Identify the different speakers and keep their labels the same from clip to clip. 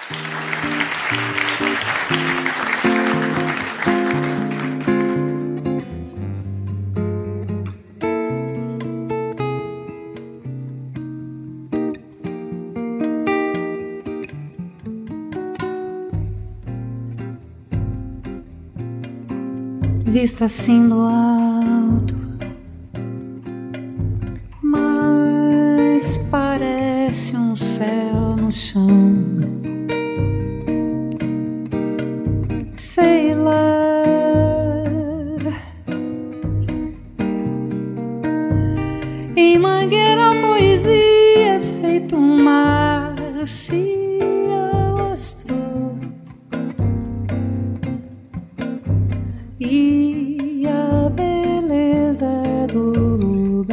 Speaker 1: Vista assim do alto, mas parece um céu no chão. Sei lá, em Mangueira a poesia é feito um mar, se alastro. E a beleza do lugar,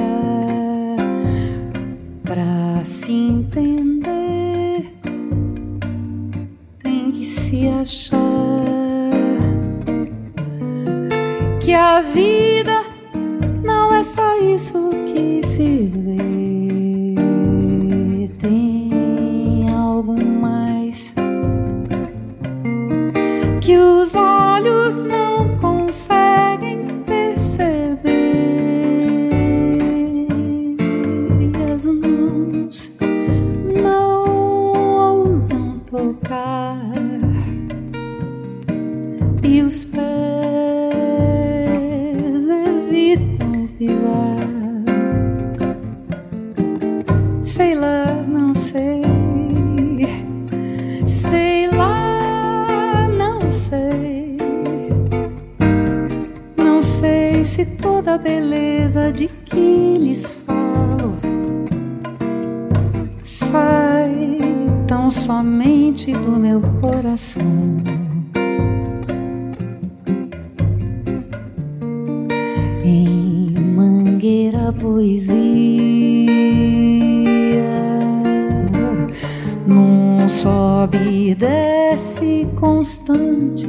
Speaker 1: pra se entender, tem que se achar. Que a vida não é só isso que se vê, tem algo mais que os olhos não conseguem perceber, e as mãos não ousam tocar, e os pés evitam pisar. Sei lá, não sei, sei lá, não sei. Não sei se toda a beleza de que lhes falo sai tão somente do meu coração. Em Mangueira a poesia num sobe e desce constante.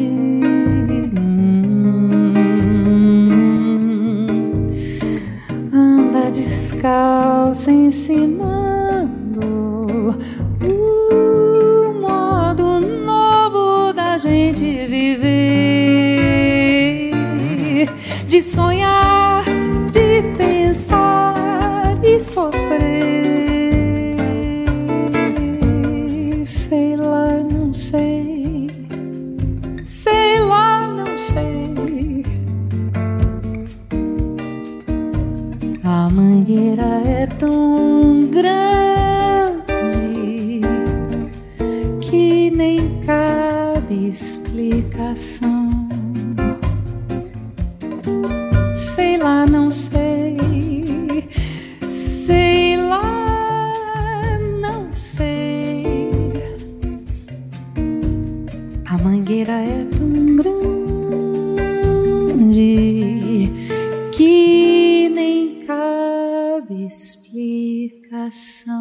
Speaker 1: Anda descalça ensinando o modo novo da gente viver, de sonhar, de pensar e sofrer. Sei lá, não sei, sei lá, não sei. A mangueira é tão grande que nem cabe explicação. Sei lá, não sei, sei lá, não sei. A mangueira é tão grande que nem cabe explicação.